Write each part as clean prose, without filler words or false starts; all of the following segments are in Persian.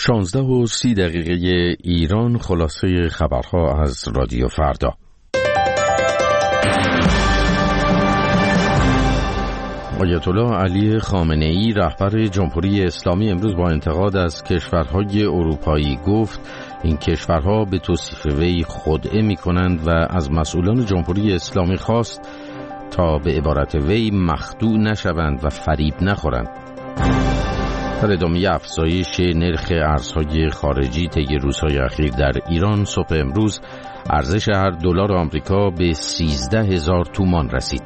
16:30 ایران. خلاصه خبرها از رادیو فردا. آیت الله علی خامنه‌ای رهبر جمهوری اسلامی امروز با انتقاد از کشورهای اروپایی گفت این کشورها به توصیف وی خدعه می‌کنند و از مسئولان جمهوری اسلامی خواست تا به عبارت وی مخدوع نشوند و فریب نخورند. در ادامه افزایش نرخ ارزهای خارجی طی روزهای اخیر در ایران، صبح امروز ارزش هر دلار آمریکا به 13,000 تومان رسید.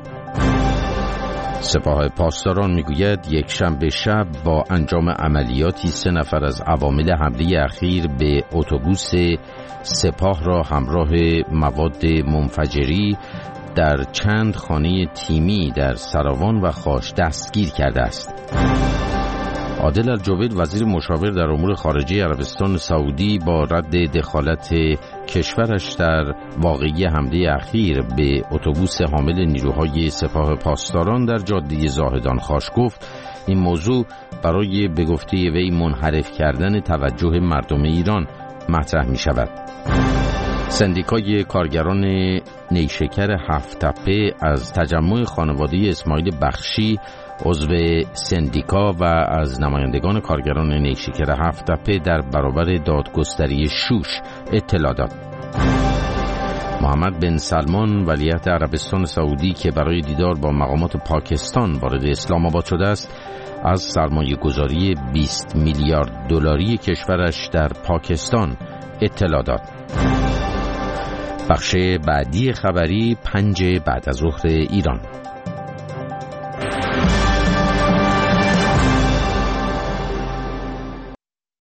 سپاه پاسداران میگوید یک شنبه شب با انجام عملیاتی 3 نفر از عوامل حمله اخیر به اتوبوس سپاه را همراه مواد منفجری در چند خانه تیمی در سراوان و خاش دستگیر کرده است. عادل الجبیل وزیر مشاور در امور خارجه عربستان سعودی با رد دخالت کشورش در واقعه حمله اخیر به اتوبوس حامل نیروهای سپاه پاسداران در جاده زاهدان خاش گفت این موضوع برای به گفته وی منحرف کردن توجه مردم ایران مطرح می شود. سندیکای کارگران نیشکر هفت‌تپه از تجمع خانواده اسماعیل بخشی عضو سندیکا و از نمایندگان کارگران نیشکر هفت‌تپه در برابر دادگستری شوش اطلاع داد. محمد بن سلمان ولیعهد عربستان سعودی که برای دیدار با مقامات پاکستان وارد اسلام آباد شده است، از سرمایه گذاری 20 میلیارد دلاری کشورش در پاکستان اطلاع داد. بخش بعدی خبری 5 بعد از ظهر ایران.